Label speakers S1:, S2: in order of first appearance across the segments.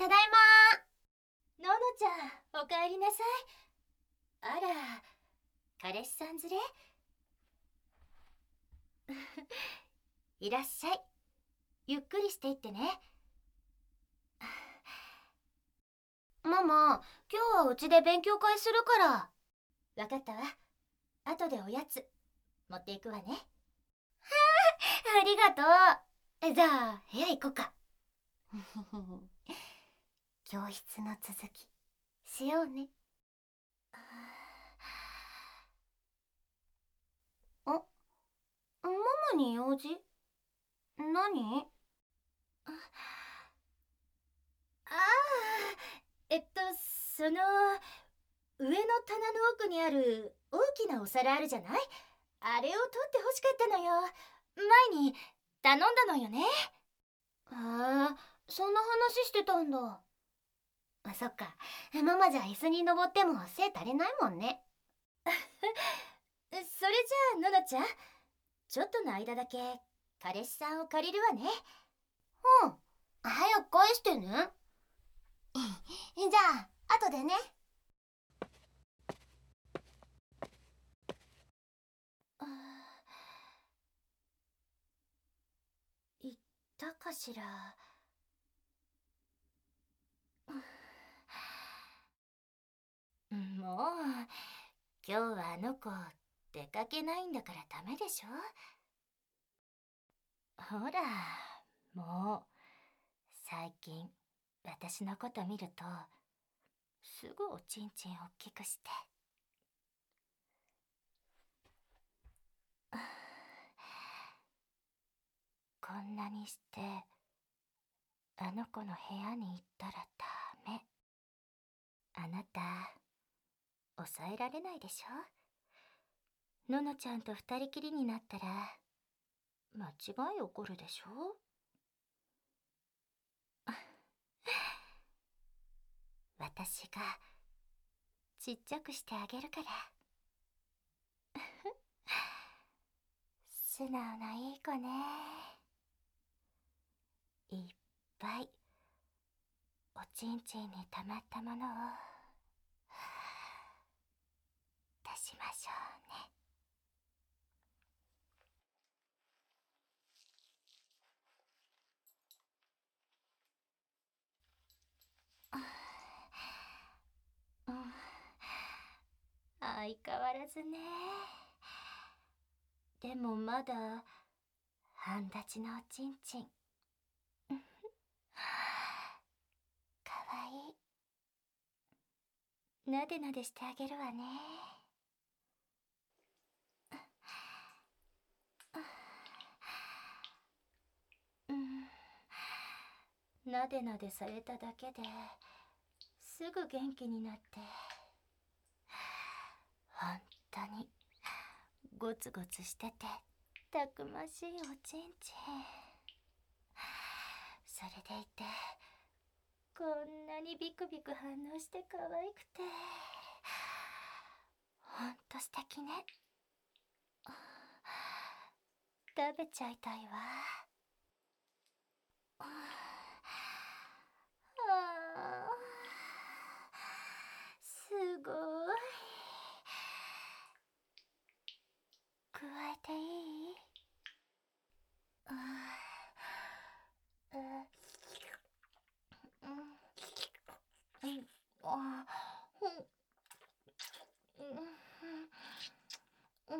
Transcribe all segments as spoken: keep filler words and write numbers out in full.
S1: ただい
S2: ま。ののちゃん、おかえりなさい。あら、彼氏さん連れ？いらっしゃい。ゆっくりしていってね。
S1: ママ、今日はうちで勉強会するから。
S2: わかったわ。後でおやつ持っていくわね。は
S1: あ、ありがとう。じゃあ部屋行こうか。教室の続きしようね。あ、ママに用事？何？
S2: ああ、えっとその上の棚の奥にある大きなお皿あるじゃない？あれを取って欲しかったのよ。前に頼んだのよね。
S1: へえ、そんな話してたんだ。あ、そっか。ママじゃ椅子に登っても背足りないもんね。
S2: それじゃあののちゃん、ちょっとの間だけ彼氏さんを借りるわね。
S1: うん、早く返してね。じゃあ後でね。
S2: 言ったかしら。もう今日はあの子出かけないんだからダメでしょ。ほら、もう最近私のこと見るとすぐおちんちん大きくしてこんなにしてあの子の部屋に行ったらダメ。あなた抑えられないでしょ。ののちゃんと二人きりになったら間違い起こるでしょ。私がちっちゃくしてあげるから。素直ないい子ね。いっぱいおちんちんにたまったものを出しましょうね。うん、相変わらずね。でもまだ半立ちのおちんちん。かわいい。なでなでしてあげるわね。うん、なでなでされただけですぐ元気になって、本当にゴツゴツしててたくましいおちんちん。それでいてこんなにビクビク反応して可愛くてほんと素敵ね。食べちゃいたいわ。ああ、すごい。加えていい？ああ、うん、うん、あ、うん、うん、うん、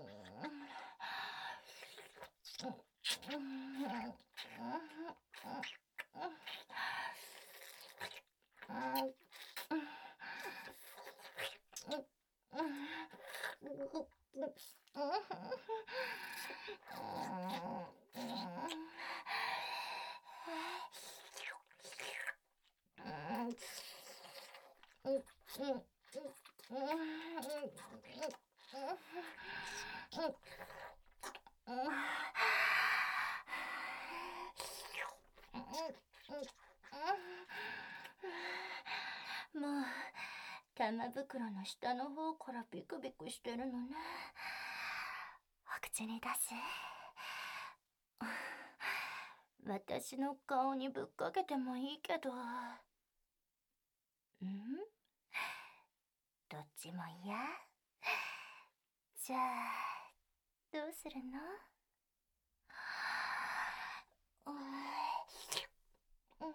S2: もう玉袋の下の方からビクビクしてるのね。お口に出す？ 私の顔にぶっかけてもいいけど。ん？どっちも嫌？じゃあ、どうするの？うーん。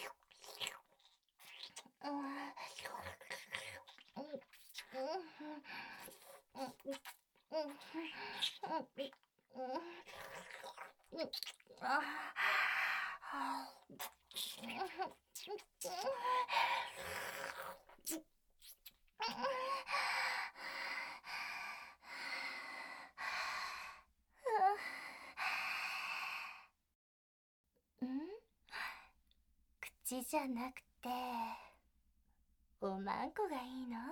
S2: 口じゃなくておまんこがいいの？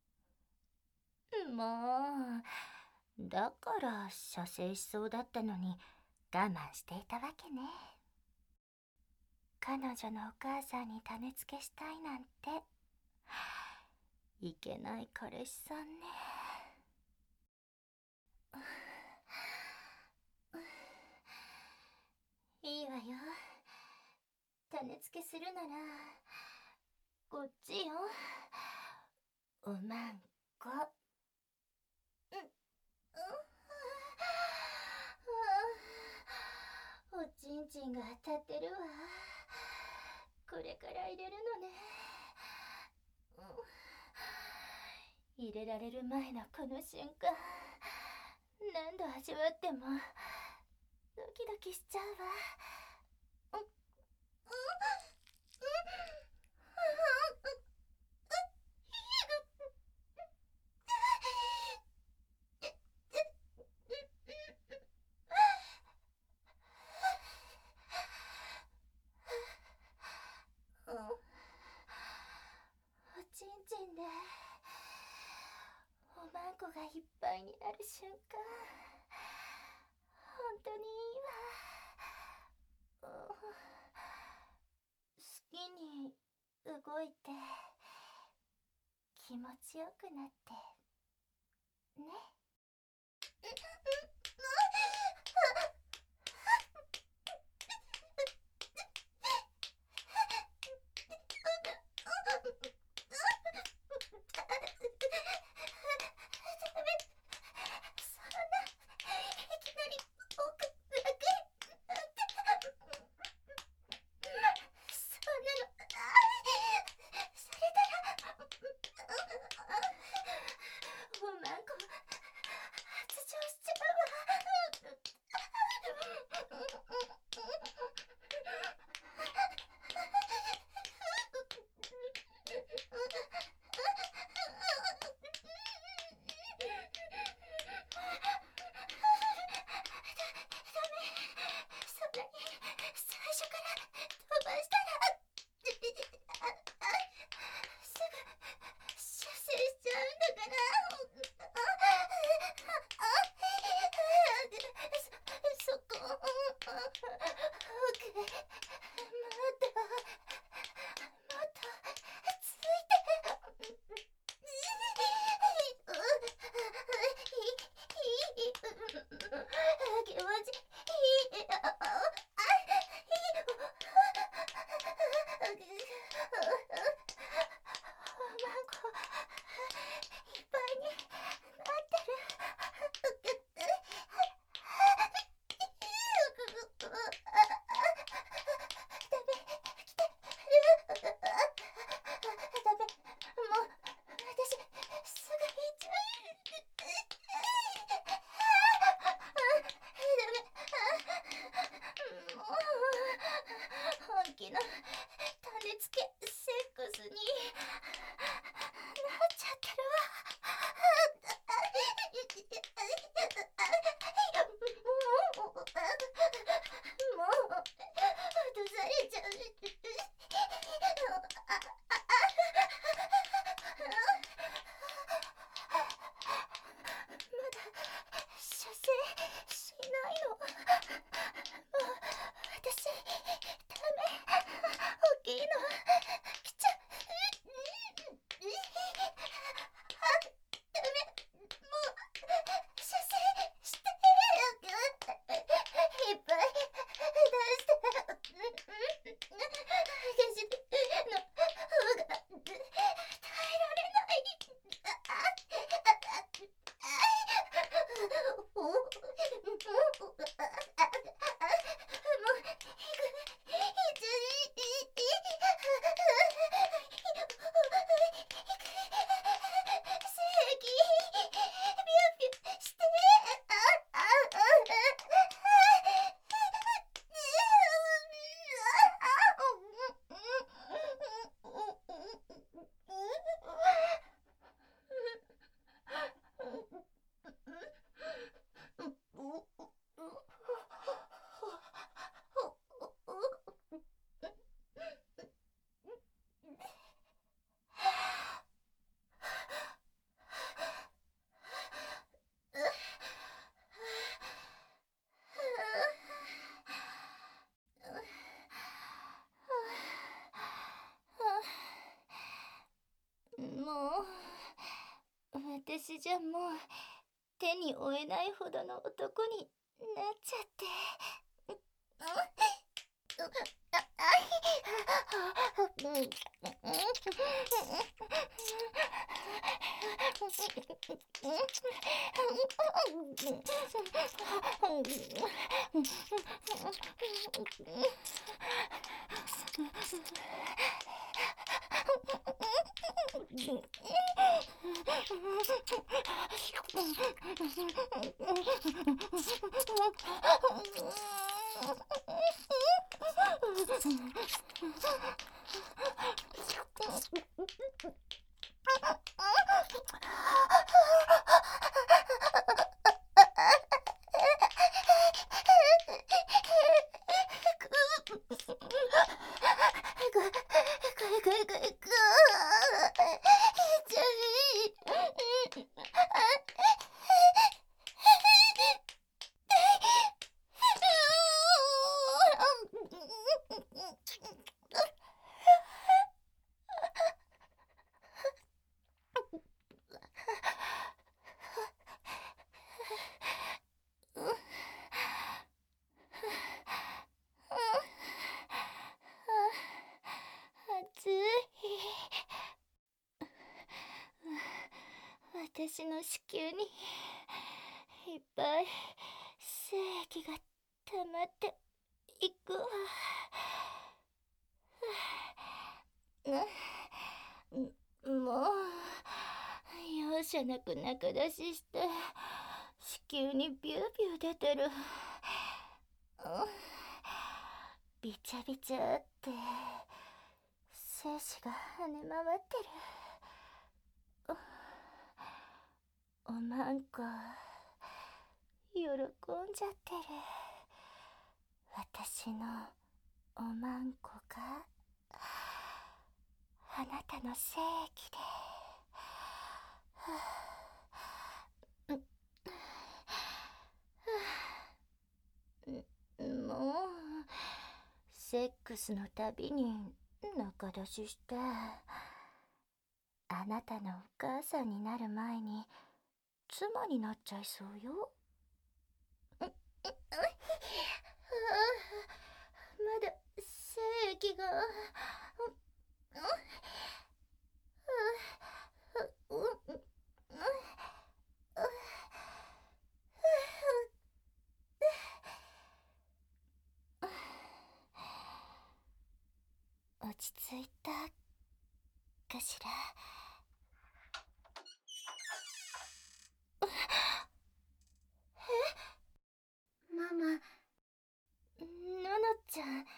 S2: もう、だから射精しそうだったのに我慢していたわけね。彼女のお母さんに種付けしたいなんていけない彼氏さんね。いいわよ。種付けするならこっちよ。おまんこ。おちんちんが当たってるわ。これから入れるのね。入れられる前のこの瞬間、何度味わってもドキドキしちゃうわ。おちんちんでおまんこがいっぱいになる瞬間、本当にいいわ。好きに動いて気持ちよくなってね。 私じゃもう手に負えないほどの男になっちゃって。暑い。私の子宮にいっぱい精液が溜まっていくわ。んもう容赦なく中出しして子宮にビュービュー出てる。びちゃびちゃって精子が跳ね回ってる。おまんこ喜んじゃってる。私のおまんこがあなたの精液で。もうセックスのたびに中出ししてあなたのお母さんになる前に妻になっちゃいそうよ。まだ精液が落ち着いたかしら。
S1: ママ、
S2: ののちゃん、なん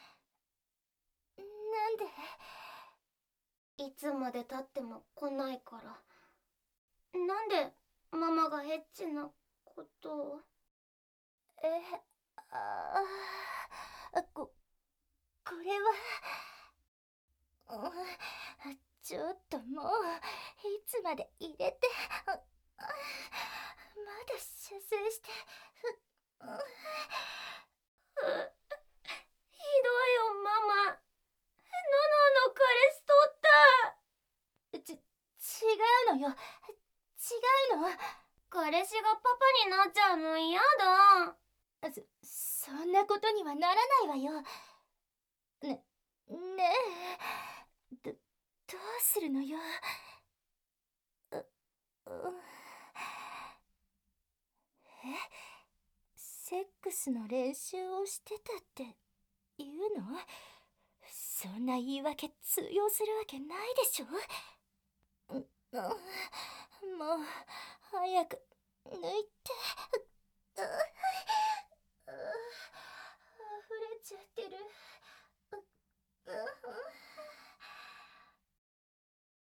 S2: で？
S1: いつまでたっても来ないから。なんでママがエッチなことを。
S2: え、ああ、こ、これは、ちょっともう、いつまで入れて、まだ射精して、
S1: ひどいよママ。ののの彼氏取った。
S2: ち、違うのよ。違うの。
S1: 彼氏がパパになっちゃうの嫌だ。
S2: そ、そんなことにはならないわよ。ね、ねえ、ど、どうするのよ。う、う、え、セックスの練習をしてたって言うの？そんな言い訳通用するわけないでしょ。う、う、もう早く抜いて。う、う、